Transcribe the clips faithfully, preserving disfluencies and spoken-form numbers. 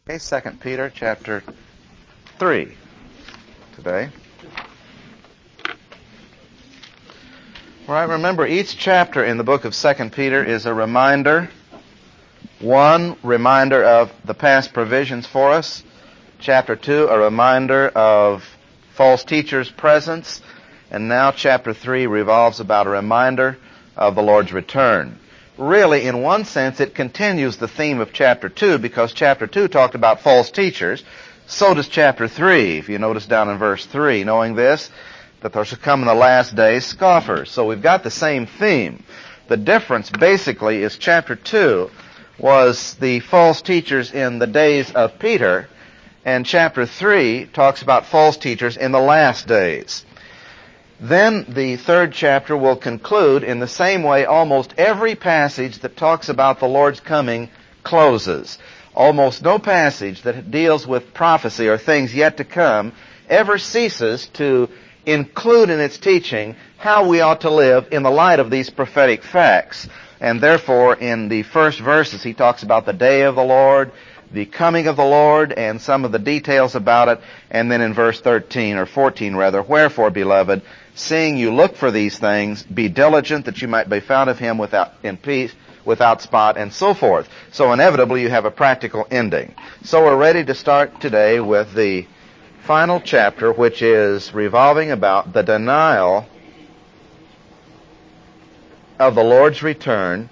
Okay, Second Peter chapter three today. All right, remember each chapter in the book of Second Peter is a reminder. One, reminder of the past provisions for us. Chapter two, a reminder of false teachers' presence. And now chapter three revolves about a reminder of the Lord's return. Really, in one sense, it continues the theme of chapter two because chapter two talked about false teachers. So does chapter three, if you notice down in verse three, knowing this, that there shall come in the last days scoffers. So we've got the same theme. The difference basically is chapter two was the false teachers in the days of Peter, and chapter three talks about false teachers in the last days. Then the third chapter will conclude in the same way almost every passage that talks about the Lord's coming closes. Almost no passage that deals with prophecy or things yet to come ever ceases to include in its teaching how we ought to live in the light of these prophetic facts. And therefore, in the first verses, he talks about the day of the Lord, the coming of the Lord, and some of the details about it. And then in verse thirteen, or fourteen rather, wherefore, beloved, seeing you look for these things, be diligent that you might be found of him without in peace, without spot, and so forth. So inevitably you have a practical ending. So we're ready to start today with the final chapter, which is revolving about the denial of the Lord's return.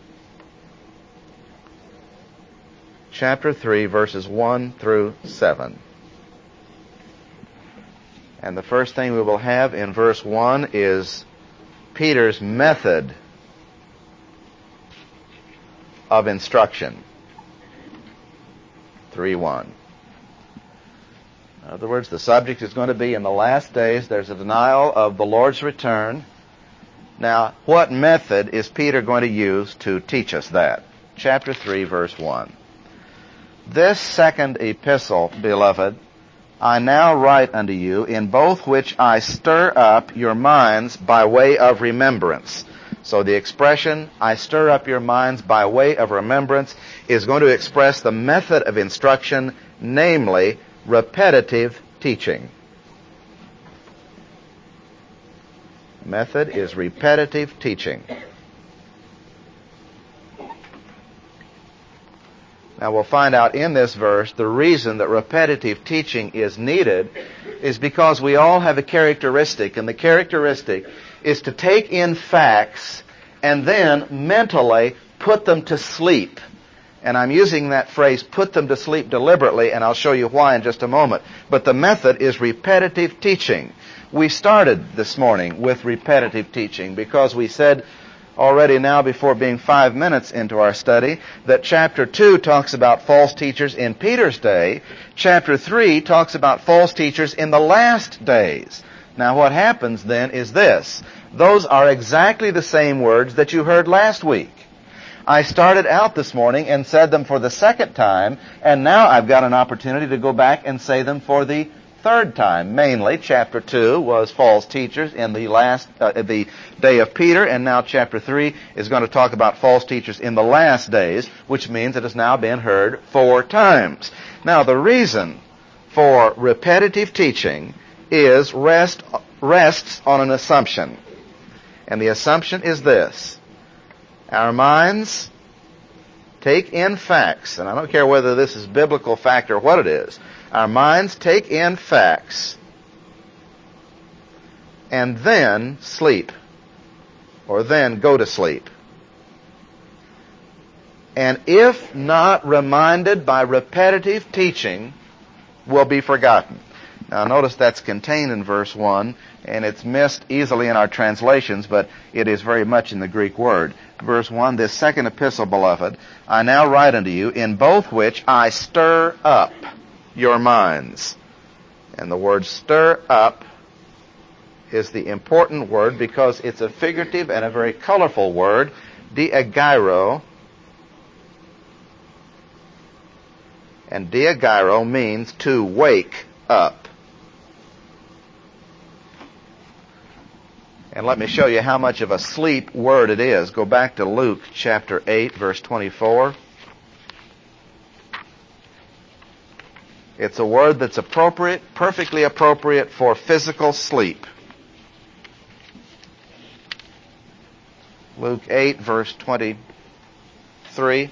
Chapter three, verses one through seven. And the first thing we will have in verse one is Peter's method of instruction. three one. In other words, the subject is going to be in the last days there's a denial of the Lord's return. Now, what method is Peter going to use to teach us that? Chapter three, verse one. This second epistle, beloved, I now write unto you, in both which I stir up your minds by way of remembrance. So the expression, I stir up your minds by way of remembrance, is going to express the method of instruction, namely, repetitive teaching. Method is repetitive teaching. Now we'll find out in this verse the reason that repetitive teaching is needed is because we all have a characteristic, and the characteristic is to take in facts and then mentally put them to sleep. And I'm using that phrase, put them to sleep, deliberately, and I'll show you why in just a moment. But the method is repetitive teaching. We started this morning with repetitive teaching because we said already now, before being five minutes into our study, that chapter two talks about false teachers in Peter's day. Chapter three talks about false teachers in the last days. Now what happens then is this. Those are exactly the same words that you heard last week. I started out this morning and said them for the second time, and now I've got an opportunity to go back and say them for the third time. Mainly, chapter two was false teachers in the last, uh, the day of Peter, and now chapter three is going to talk about false teachers in the last days, which means it has now been heard four times. Now, the reason for repetitive teaching is rest, rests on an assumption. And the assumption is this. Our minds take in facts, and I don't care whether this is biblical fact or what it is. Our minds take in facts and then sleep, or then go to sleep. And if not reminded by repetitive teaching, will be forgotten. Now notice that's contained in verse one, and it's missed easily in our translations, but it is very much in the Greek word. Verse one, this second epistle, beloved, I now write unto you, in both which I stir up your minds. And the word stir up is the important word because it's a figurative and a very colorful word, diagyro. And diagyro means to wake up. And let me show you how much of a sleep word it is. Go back to Luke chapter eight, verse twenty-four. It's a word that's appropriate, perfectly appropriate for physical sleep. Luke eight, verse twenty-three.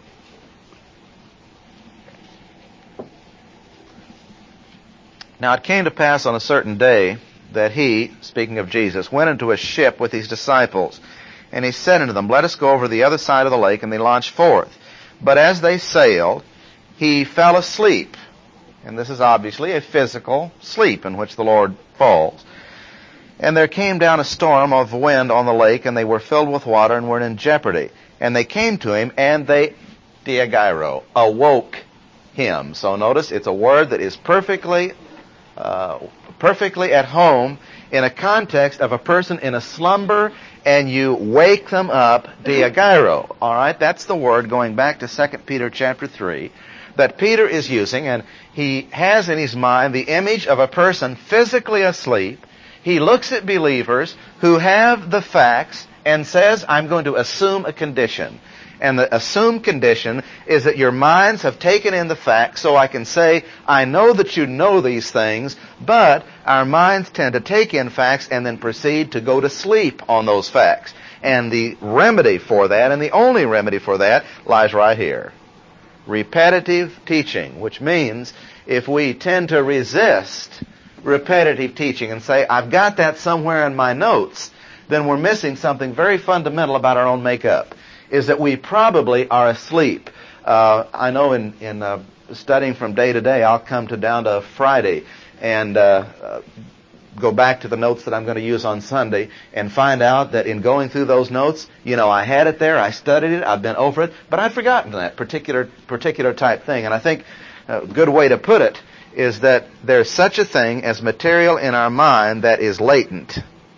Now it came to pass on a certain day that he, speaking of Jesus, went into a ship with his disciples. And he said unto them, Let us go over the other side of the lake. And they launched forth. But as they sailed, he fell asleep. And this is obviously a physical sleep in which the Lord falls. And there came down a storm of wind on the lake, and they were filled with water and were in jeopardy. And they came to him, and they, diagyro, awoke him. So notice it's a word that is perfectly, uh, perfectly at home in a context of a person in a slumber, and you wake them up, diagyro. All right, that's the word going back to Second Peter chapter three that Peter is using, and he has in his mind the image of a person physically asleep. He looks at believers who have the facts and says, I'm going to assume a condition. And the assumed condition is that your minds have taken in the facts, so I can say, I know that you know these things, but our minds tend to take in facts and then proceed to go to sleep on those facts. And the remedy for that, and the only remedy for that, lies right here. Repetitive teaching, which means if we tend to resist repetitive teaching and say, I've got that somewhere in my notes, then we're missing something very fundamental about our own makeup, is that we probably are asleep. Uh, I know in, in uh, studying from day to day, I'll come to down to Friday and uh, uh, go back to the notes that I'm going to use on Sunday and find out that in going through those notes, you know, I had it there, I studied it, I've been over it, but I've forgotten that particular particular type thing. And I think a good way to put it is that there's such a thing as material in our mind that is latent.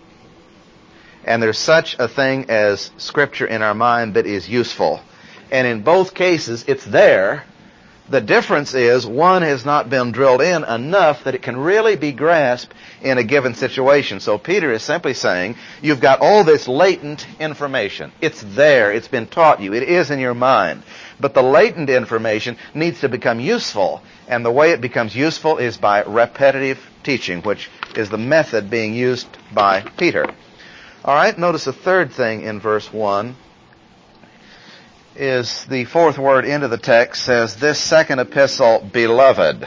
And there's such a thing as Scripture in our mind that is useful. And in both cases, it's there. The difference is one has not been drilled in enough that it can really be grasped in a given situation. So Peter is simply saying, you've got all this latent information. It's there. It's been taught you. It is in your mind. But the latent information needs to become useful. And the way it becomes useful is by repetitive teaching, which is the method being used by Peter. All right, notice the third thing in verse one is the fourth word into the text says, this second epistle, beloved.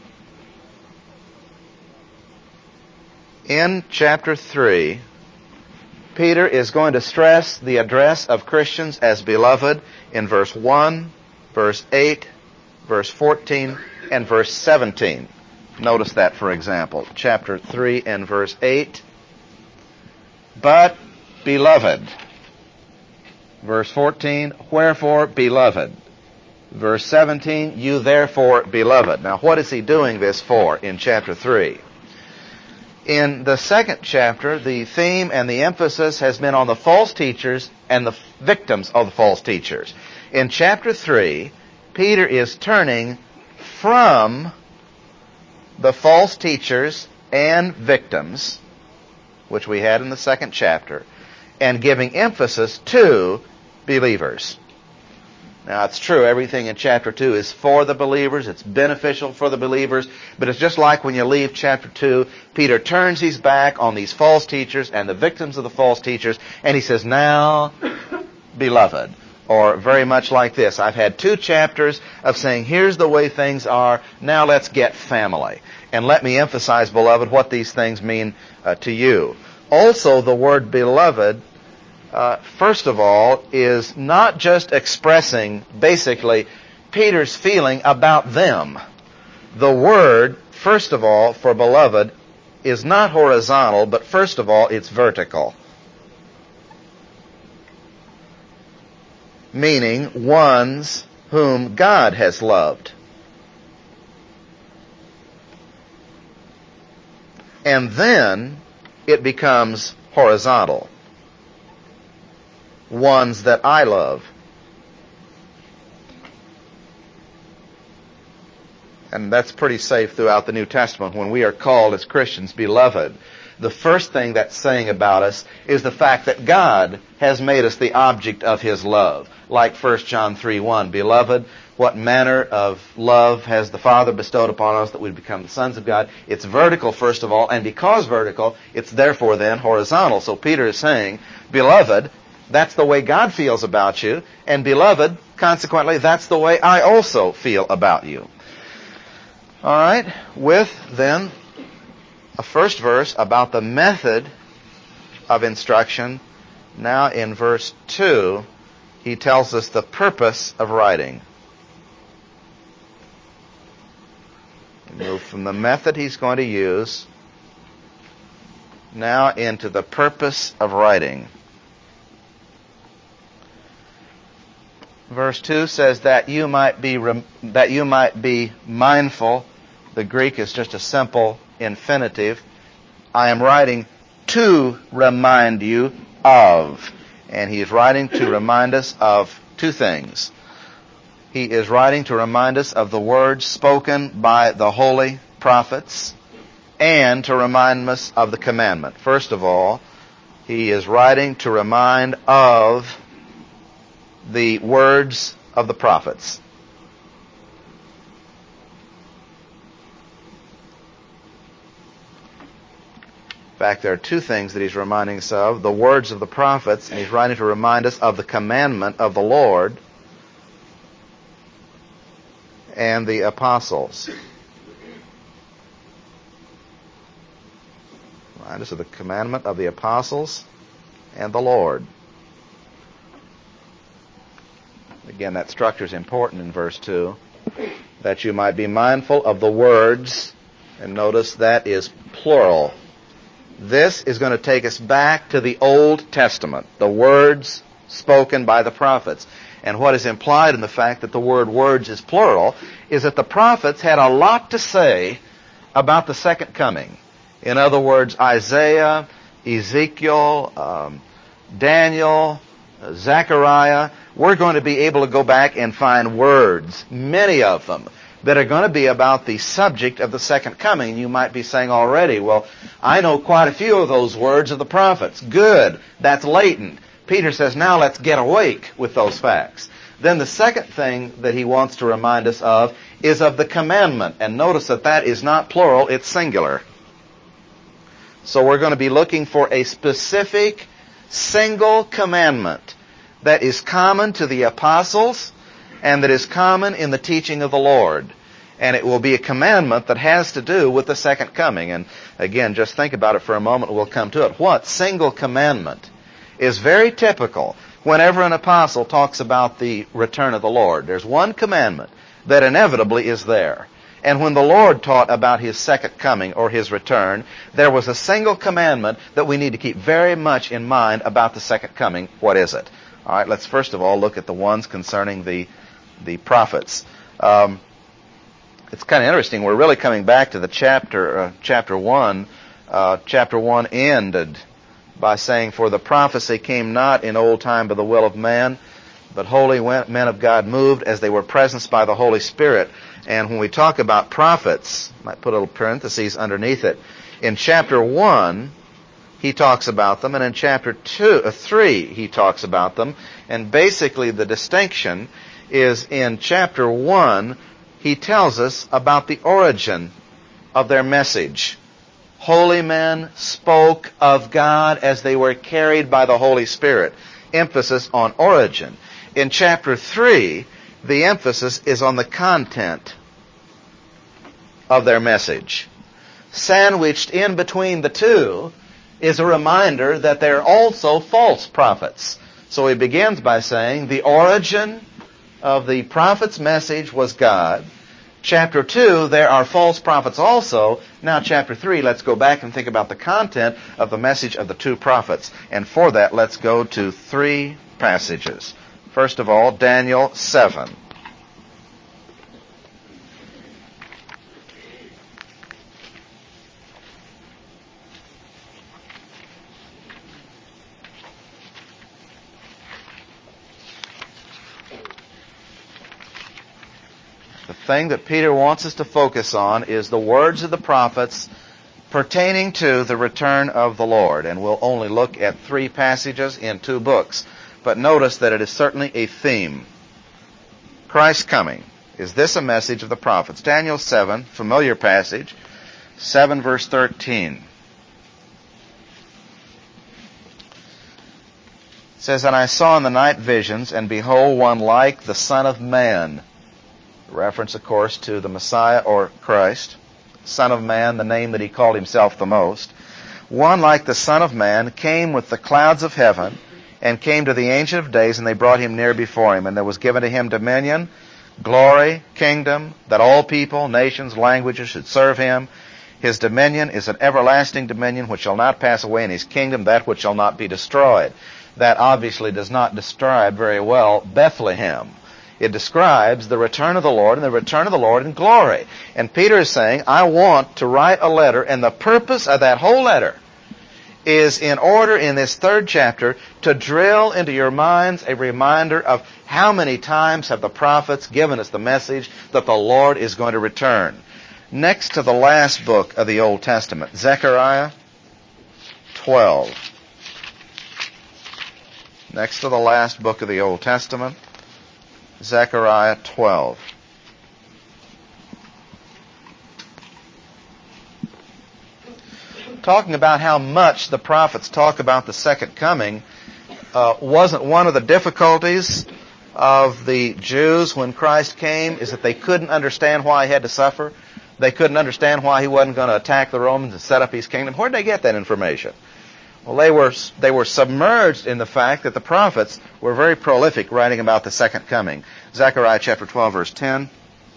In chapter three, Peter is going to stress the address of Christians as beloved in verse one, verse eight, verse fourteen, and verse seventeen. Notice that, for example, chapter three and verse eight. But, beloved. Verse fourteen, wherefore, beloved. Verse seventeen, you therefore, beloved. Now, what is he doing this for in chapter three? In the second chapter, the theme and the emphasis has been on the false teachers and the victims of the false teachers. In chapter three, Peter is turning from the false teachers and victims, which we had in the second chapter, and giving emphasis to believers. Now, it's true, everything in chapter two is for the believers, it's beneficial for the believers, but it's just like when you leave chapter two, Peter turns his back on these false teachers and the victims of the false teachers, and he says, now, beloved. Or very much like this, I've had two chapters of saying, here's the way things are, now let's get family. And let me emphasize, beloved, what these things mean uh, to you. Also, the word beloved, uh, first of all, is not just expressing, basically, Peter's feeling about them. The word, first of all, for beloved, is not horizontal, but first of all, it's vertical. Meaning, ones whom God has loved. And then it becomes horizontal. Ones that I love. And that's pretty safe throughout the New Testament when we are called as Christians beloved. The first thing that's saying about us is the fact that God has made us the object of His love. Like First John three one, beloved, what manner of love has the Father bestowed upon us that we become the sons of God. It's vertical, first of all, and because vertical, it's therefore then horizontal. So Peter is saying, beloved, that's the way God feels about you, and beloved, consequently, that's the way I also feel about you. All right, with then a first verse about the method of instruction. Now in verse two, he tells us the purpose of writing. Move from the method he's going to use now into the purpose of writing. Verse two says that you might be rem- that you might be mindful. The Greek is just a simple infinitive. I am writing to remind you of. And he is writing to remind us of two things. He is writing to remind us of the words spoken by the holy prophets and to remind us of the commandment. First of all, he is writing to remind of the words of the prophets. In fact, there are two things that he's reminding us of. The words of the prophets, and he's writing to remind us of the commandment of the Lord and the apostles. Remind us of the commandment of the apostles and the Lord. Again, that structure is important in verse two. That you might be mindful of the words, and notice that is plural. This is going to take us back to the Old Testament, the words spoken by the prophets. And what is implied in the fact that the word words is plural is that the prophets had a lot to say about the second coming. In other words, Isaiah, Ezekiel, um, Daniel, uh, Zechariah, we're going to be able to go back and find words, many of them, that are going to be about the subject of the second coming. You might be saying already, well, I know quite a few of those words of the prophets. Good. That's latent. Peter says, now let's get awake with those facts. Then the second thing that he wants to remind us of is of the commandment. And notice that that is not plural, it's singular. So we're going to be looking for a specific single commandment that is common to the apostles and that is common in the teaching of the Lord. And it will be a commandment that has to do with the second coming. And again, just think about it for a moment, we'll come to it. What single commandment is very typical whenever an apostle talks about the return of the Lord? There's one commandment that inevitably is there. And when the Lord taught about His second coming or His return, there was a single commandment that we need to keep very much in mind about the second coming. What is it? All right, let's first of all look at the ones concerning the the prophets. Um, it's kind of interesting. We're really coming back to the chapter, uh, chapter one. Uh, chapter one ended by saying, "For the prophecy came not in old time by the will of man, but holy men of God moved as they were presenced by the Holy Spirit." And when we talk about prophets, I might put a little parentheses underneath it. In chapter one, he talks about them, and in chapter two, uh, three, he talks about them. And basically, the distinction is in chapter one, he tells us about the origin of their message. Holy men spoke of God as they were carried by the Holy Spirit. Emphasis on origin. In chapter three, the emphasis is on the content of their message. Sandwiched in between the two is a reminder that they're also false prophets. So he begins by saying the origin of the prophet's message was God. Chapter two, there are false prophets also. Now chapter three, let's go back and think about the content of the message of the two prophets. And for that, let's go to three passages. First of all, Daniel seven. The thing that Peter wants us to focus on is the words of the prophets pertaining to the return of the Lord. And we'll only look at three passages in two books. But notice that it is certainly a theme. Christ's coming. Is this a message of the prophets? Daniel seven, familiar passage, seven verse thirteen. It says, "And I saw in the night visions, and behold, one like the Son of Man." Reference, of course, to the Messiah or Christ. Son of Man, the name that he called himself the most. "One like the Son of Man came with the clouds of heaven, and came to the Ancient of Days, and they brought him near before him. And there was given to him dominion, glory, kingdom, that all people, nations, languages should serve him. His dominion is an everlasting dominion which shall not pass away, and his kingdom that which shall not be destroyed." That obviously does not describe very well Bethlehem. It describes the return of the Lord, and the return of the Lord in glory. And Peter is saying, I want to write a letter, and the purpose of that whole letter is in order in this third chapter to drill into your minds a reminder of how many times have the prophets given us the message that the Lord is going to return. Next to the last book of the Old Testament, Zechariah twelve. Next to the last book of the Old Testament, Zechariah twelve. Talking about how much the prophets talk about the second coming, uh, wasn't one of the difficulties of the Jews when Christ came is that they couldn't understand why he had to suffer. They couldn't understand why he wasn't going to attack the Romans and set up his kingdom. Where did they get that information? Well, they were they were submerged in the fact that the prophets were very prolific writing about the second coming. Zechariah chapter twelve, verse ten.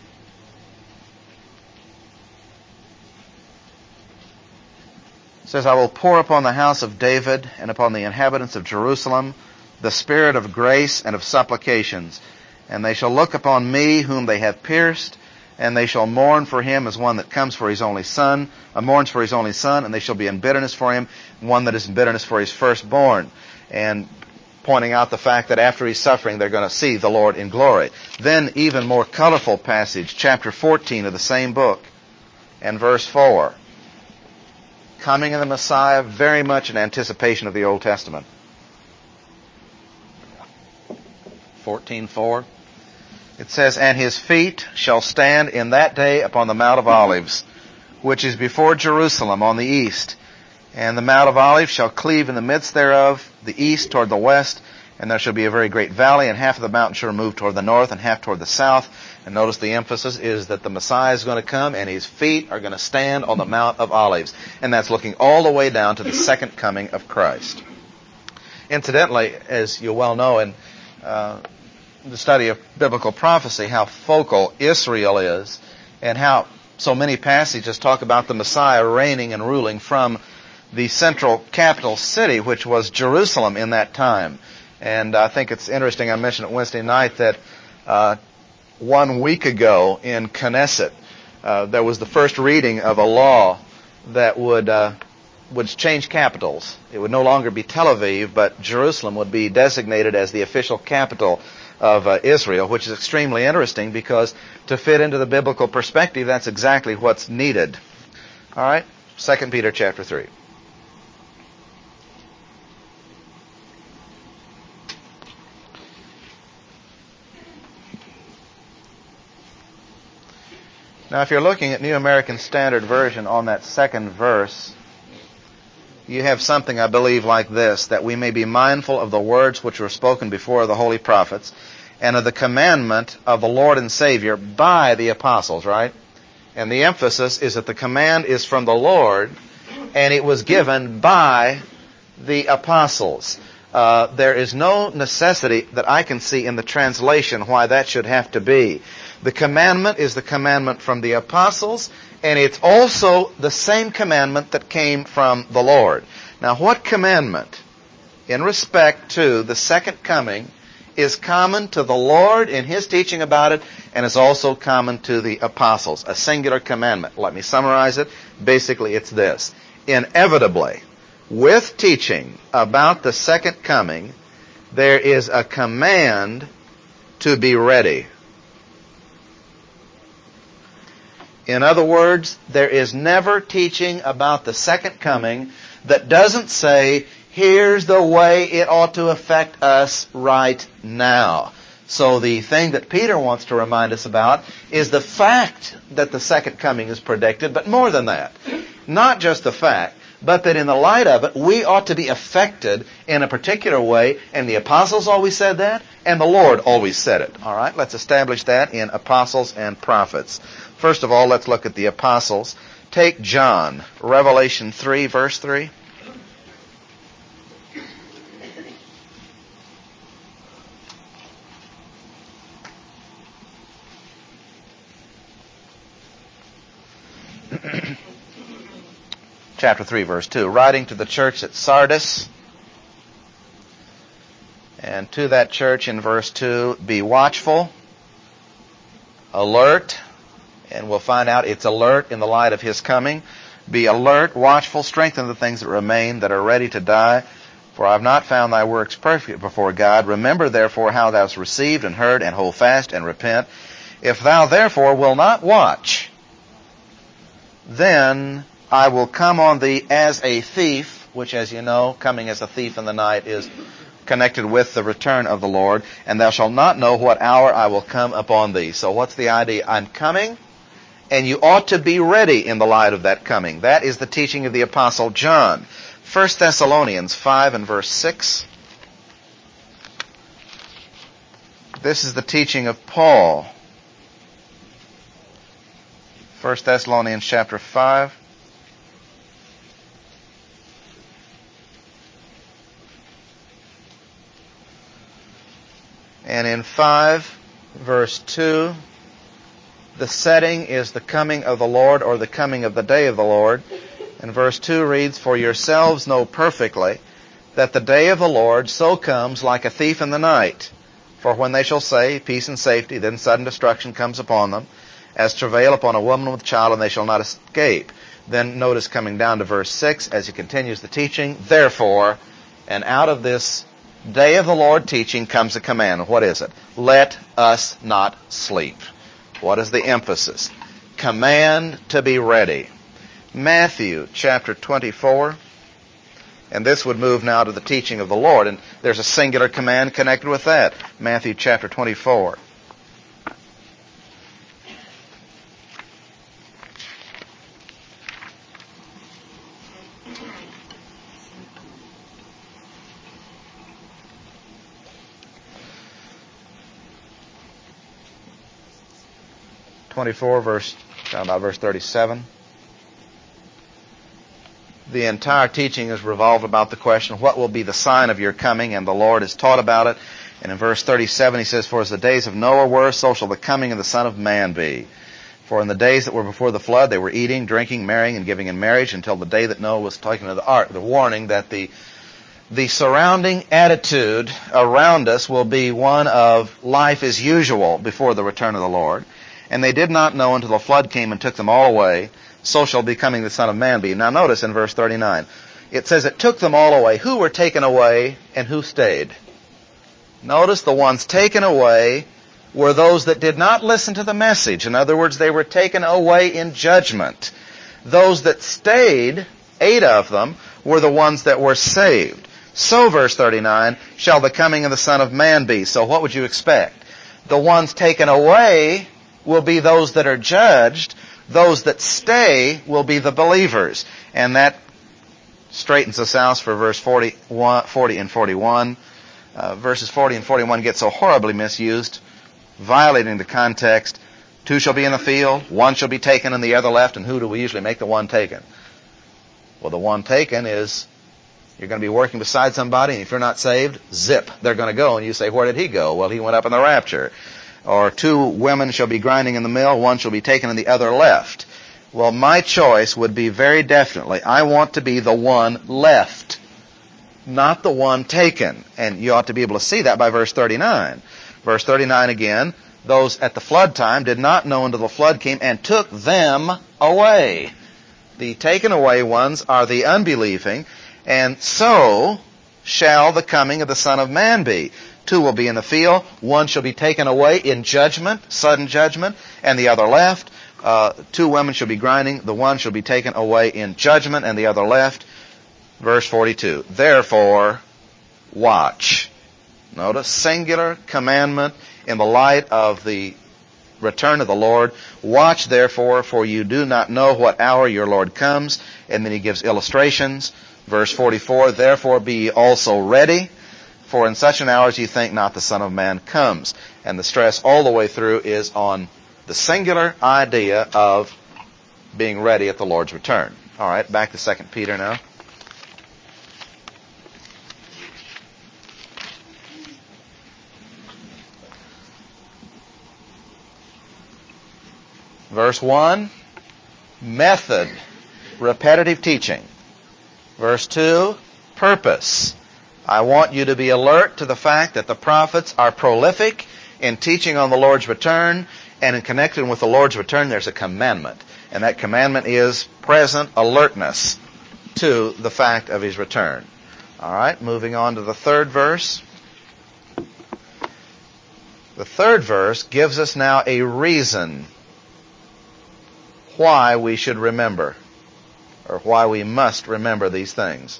It says, "I will pour upon the house of David and upon the inhabitants of Jerusalem the spirit of grace and of supplications. And they shall look upon me whom they have pierced, and they shall mourn for him as one that comes for his only son, uh, mourns for his only son, and they shall be in bitterness for him, one that is in bitterness for his firstborn." And pointing out the fact that after he's suffering, they're going to see the Lord in glory. Then, even more colorful passage, chapter fourteen of the same book, and verse four. Coming of the Messiah, very much in anticipation of the Old Testament. fourteen four. It says, "And his feet shall stand in that day upon the Mount of Olives, which is before Jerusalem on the east. And the Mount of Olives shall cleave in the midst thereof, the east toward the west, and there shall be a very great valley, and half of the mountain shall move toward the north, and half toward the south." And notice the emphasis is that the Messiah is going to come, and his feet are going to stand on the Mount of Olives. And that's looking all the way down to the second coming of Christ. Incidentally, as you well know in uh, the study of biblical prophecy, how focal Israel is, and how so many passages talk about the Messiah reigning and ruling from the central capital city, which was Jerusalem in that time. And I think it's interesting, I mentioned it Wednesday night, that uh, one week ago in Knesset, uh, there was the first reading of a law that would uh, would change capitals. It would no longer be Tel Aviv, but Jerusalem would be designated as the official capital of uh, Israel, which is extremely interesting because to fit into the biblical perspective, that's exactly what's needed. All right, Second Peter chapter three. Now, if you're looking at New American Standard Version on that second verse, you have something, I believe, like this, that we may be mindful of the words which were spoken before of the holy prophets, and of the commandment of the Lord and Savior by the apostles, right? And the emphasis is that the command is from the Lord, and it was given by the apostles. Uh, there is no necessity that I can see in the translation why that should have to be. The commandment is the commandment from the apostles, and it's also the same commandment that came from the Lord. Now, what commandment, in respect to the second coming, is common to the Lord in His teaching about it, and is also common to the apostles? A singular commandment. Let me summarize it. Basically, it's this. Inevitably, with teaching about the second coming, there is a command to be ready. In other words, there is never teaching about the second coming that doesn't say, here's the way it ought to affect us right now. So the thing that Peter wants to remind us about is the fact that the second coming is predicted, but more than that. Not just the fact, but that in the light of it, we ought to be affected in a particular way, and the apostles always said that, and the Lord always said it. All right, let's establish that in apostles and prophets. First of all, let's look at the apostles. Take John, Revelation three, verse three. Chapter three, verse two. Writing to the church at Sardis, and to that church in verse two, be watchful, alert, and we'll find out it's alert in the light of His coming. Be alert, watchful, strengthen the things that remain that are ready to die, for I have not found thy works perfect before God. Remember therefore how thou hast received and heard, and hold fast and repent. If thou therefore will not watch, then I will come on thee as a thief, which, as you know, coming as a thief in the night is connected with the return of the Lord, and thou shalt not know what hour I will come upon thee. So what's the idea? I'm coming, and you ought to be ready in the light of that coming. That is the teaching of the Apostle John. First Thessalonians five and verse six. This is the teaching of Paul. First Thessalonians chapter five. And in five, verse two, the setting is the coming of the Lord, or the coming of the day of the Lord. And verse two reads, for yourselves know perfectly that the day of the Lord so comes like a thief in the night. For when they shall say, peace and safety, then sudden destruction comes upon them, as travail upon a woman with child, and they shall not escape. Then notice coming down to verse six, as he continues the teaching, therefore, and out of this day of the Lord teaching comes a command. What is it? Let us not sleep. What is the emphasis? Command to be ready. Matthew chapter twenty-four. And this would move now to the teaching of the Lord. And there's a singular command connected with that. Matthew chapter twenty-four. twenty-four, verse, about verse thirty-seven. The entire teaching is revolved about the question, what will be the sign of your coming? And the Lord has taught about it. And in verse thirty-seven he says, for as the days of Noah were, so shall the coming of the Son of Man be. For in the days that were before the flood, they were eating, drinking, marrying, and giving in marriage until the day that Noah was taken into the ark. The warning that the the surrounding attitude around us will be one of life as usual before the return of the Lord. And they did not know until the flood came and took them all away. So shall the coming of the Son of Man be. Now notice in verse thirty-nine, it says it took them all away. Who were taken away and who stayed? Notice the ones taken away were those that did not listen to the message. In other words, they were taken away in judgment. Those that stayed, eight of them, were the ones that were saved. So, verse thirty-nine, shall the coming of the Son of Man be. So what would you expect? The ones taken away will be those that are judged. Those that stay will be the believers. And that straightens us out for verse forty, forty and forty-one. Uh, verses forty and forty-one get so horribly misused, violating the context. Two shall be in the field, one shall be taken and the other left. And who do we usually make the one taken? Well, the one taken is, you're going to be working beside somebody, and if you're not saved, zip, they're going to go. And you say, where did he go? Well, he went up in the rapture. Or two women shall be grinding in the mill, one shall be taken and the other left. Well, my choice would be very definitely, I want to be the one left, not the one taken. And you ought to be able to see that by verse thirty-nine. Verse thirty-nine again, those at the flood time did not know until the flood came and took them away. The taken away ones are the unbelieving, and so shall the coming of the Son of Man be. Two will be in the field, one shall be taken away in judgment, sudden judgment, and the other left. Uh, two women shall be grinding, the one shall be taken away in judgment, and the other left. Verse forty-two, therefore watch. Notice, singular commandment in the light of the return of the Lord. Watch therefore, for you do not know what hour your Lord comes. And then he gives illustrations. Verse forty-four, therefore be ye also ready, for in such an hour as ye think not the Son of Man comes. And the stress all the way through is on the singular idea of being ready at the Lord's return. All right, back to Second Peter now. Verse one, method, repetitive teaching. Verse two, purpose. I want you to be alert to the fact that the prophets are prolific in teaching on the Lord's return, and in connecting with the Lord's return there's a commandment. And that commandment is present alertness to the fact of his return. All right, moving on to the third verse. The third verse gives us now a reason why we should remember, or why we must remember these things.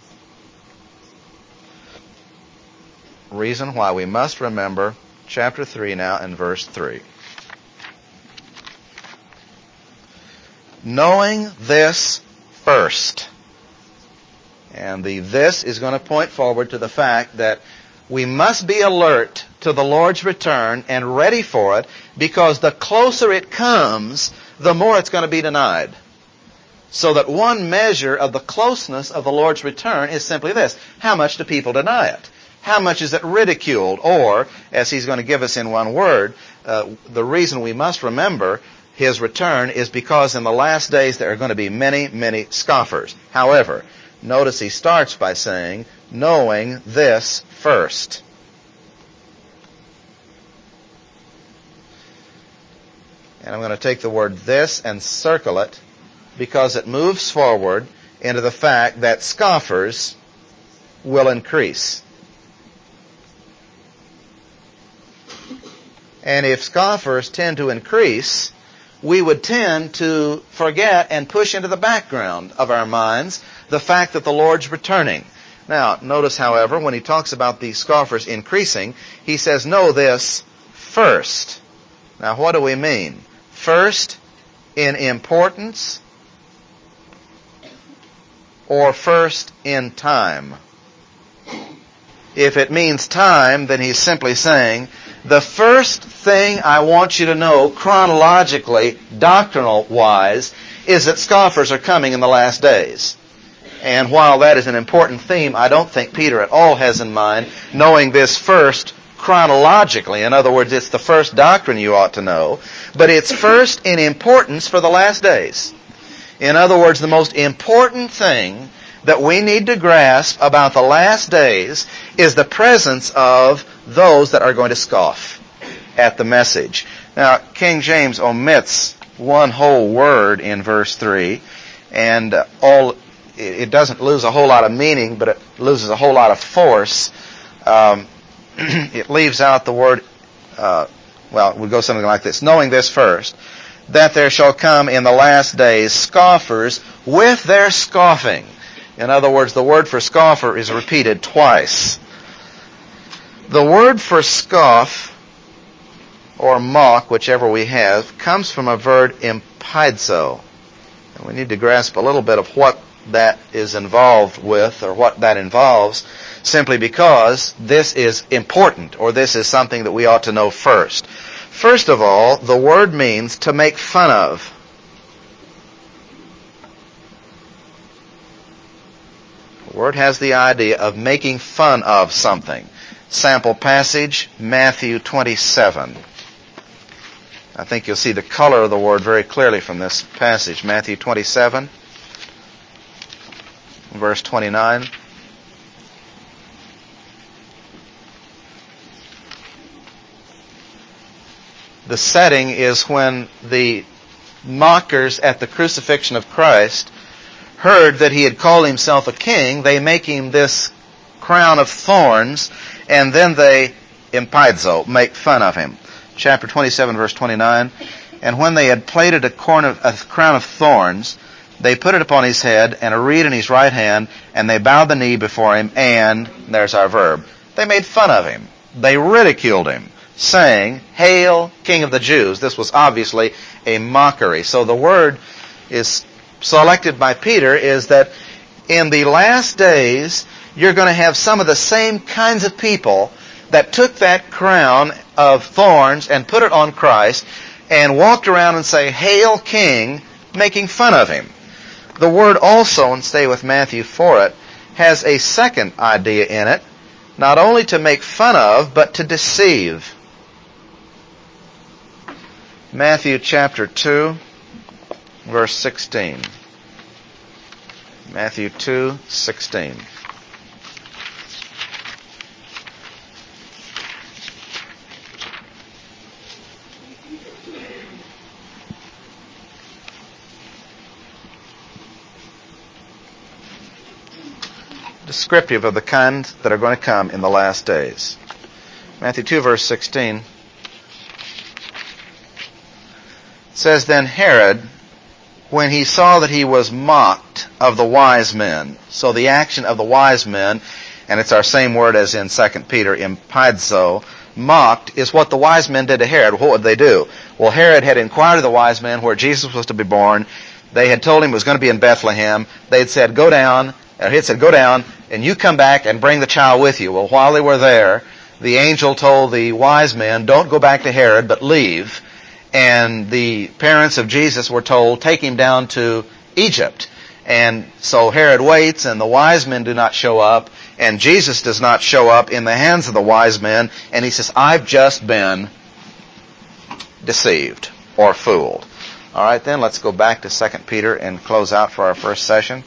Reason why we must remember, chapter three now and verse three. Knowing this first. And the this is going to point forward to the fact that we must be alert to the Lord's return and ready for it, because the closer it comes, the more it's going to be denied. So that one measure of the closeness of the Lord's return is simply this: how much do people deny it? How much is it ridiculed? Or, as he's going to give us in one word, uh, the reason we must remember his return is because in the last days there are going to be many, many scoffers. However, notice he starts by saying, knowing this first. And I'm going to take the word this and circle it, because it moves forward into the fact that scoffers will increase. And if scoffers tend to increase, we would tend to forget and push into the background of our minds the fact that the Lord's returning. Now, notice, however, when he talks about the scoffers increasing, he says, know this first. Now, what do we mean? First in importance, or first in time? If it means time, then he's simply saying, the first thing I want you to know chronologically, doctrinal-wise, is that scoffers are coming in the last days. And while that is an important theme, I don't think Peter at all has in mind knowing this first chronologically. In other words, it's the first doctrine you ought to know, but it's first in importance for the last days. In other words, the most important thing that we need to grasp about the last days is the presence of those that are going to scoff at the message. Now, King James omits one whole word in verse three, and all it doesn't lose a whole lot of meaning, but it loses a whole lot of force. Um, it leaves out the word, uh, well, it would go something like this: knowing this first, that there shall come in the last days scoffers with their scoffing. In other words, the word for scoffer is repeated twice. The word for scoff, or mock, whichever we have, comes from a verb impaidzo. And we need to grasp a little bit of what that is involved with, or what that involves, simply because this is important, or this is something that we ought to know first. First of all, the word means to make fun of. The word has the idea of making fun of something. Sample passage, Matthew twenty-seven. I think you'll see the color of the word very clearly from this passage. Matthew twenty-seven, verse twenty-nine. The setting is when the mockers at the crucifixion of Christ heard that he had called himself a king. They make him this crown of thorns, and then they, impaidzo, make fun of him. Chapter twenty-seven, verse twenty-nine. And when they had plaited a, corn of, a crown of thorns, they put it upon his head, and a reed in his right hand, and they bowed the knee before him, and, there's our verb, they made fun of him. They ridiculed him. saying, "Hail, King of the Jews." This was obviously a mockery. So the word is selected by Peter is that in the last days, you're going to have some of the same kinds of people that took that crown of thorns and put it on Christ and walked around and say, "Hail, King," making fun of him. The word also, and stay with Matthew for it, has a second idea in it, not only to make fun of, but to deceive. Matthew chapter two, verse sixteen. Matthew two, sixteen. Descriptive of the kinds that are going to come in the last days. Matthew two, verse sixteen says, "Then Herod, when he saw that he was mocked of the wise men," so the action of the wise men, and it's our same word as in Second Peter, impaidzo, mocked, is what the wise men did to Herod. What would they do? Well, Herod had inquired of the wise men where Jesus was to be born. They had told him it was going to be in Bethlehem. They had said, "Go down," or he had said, "Go down, and you come back and bring the child with you." Well, while they were there, the angel told the wise men, "Don't go back to Herod, but leave." And the parents of Jesus were told, "Take him down to Egypt." And so Herod waits, and the wise men do not show up, and Jesus does not show up in the hands of the wise men, and he says, "I've just been deceived or fooled." All right, then, let's go back to Second Peter and close out for our first session.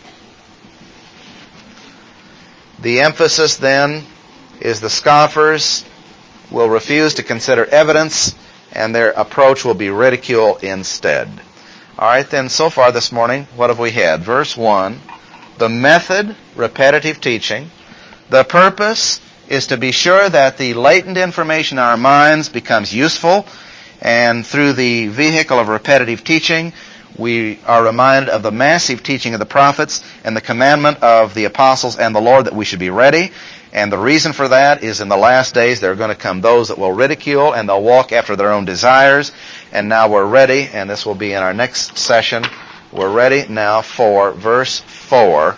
The emphasis, then, is the scoffers will refuse to consider evidence, and their approach will be ridicule instead. All right, then, so far this morning, what have we had? Verse one, the method, repetitive teaching. The purpose is to be sure that the latent information in our minds becomes useful, and through the vehicle of repetitive teaching, we are reminded of the massive teaching of the prophets and the commandment of the apostles and the Lord that we should be ready. And the reason for that is in the last days there are going to come those that will ridicule and they'll walk after their own desires. And now we're ready, and this will be in our next session. We're ready now for verse four,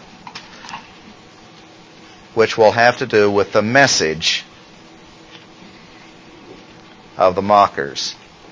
which will have to do with the message of the mockers.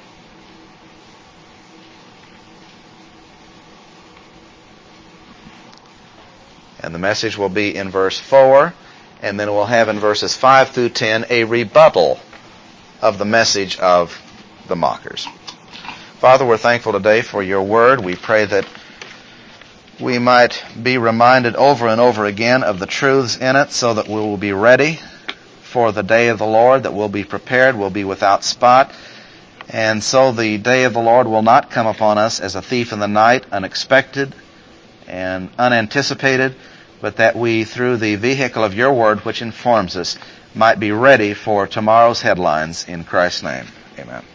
And the message will be in verse four. And then we'll have in verses five through ten a rebuttal of the message of the mockers. Father, we're thankful today for your word. We pray that we might be reminded over and over again of the truths in it so that we will be ready for the day of the Lord, that we'll be prepared, we'll be without spot. And so the day of the Lord will not come upon us as a thief in the night, unexpected and unanticipated, but that we, through the vehicle of your word, which informs us, might be ready for tomorrow's headlines. In Christ's name, amen.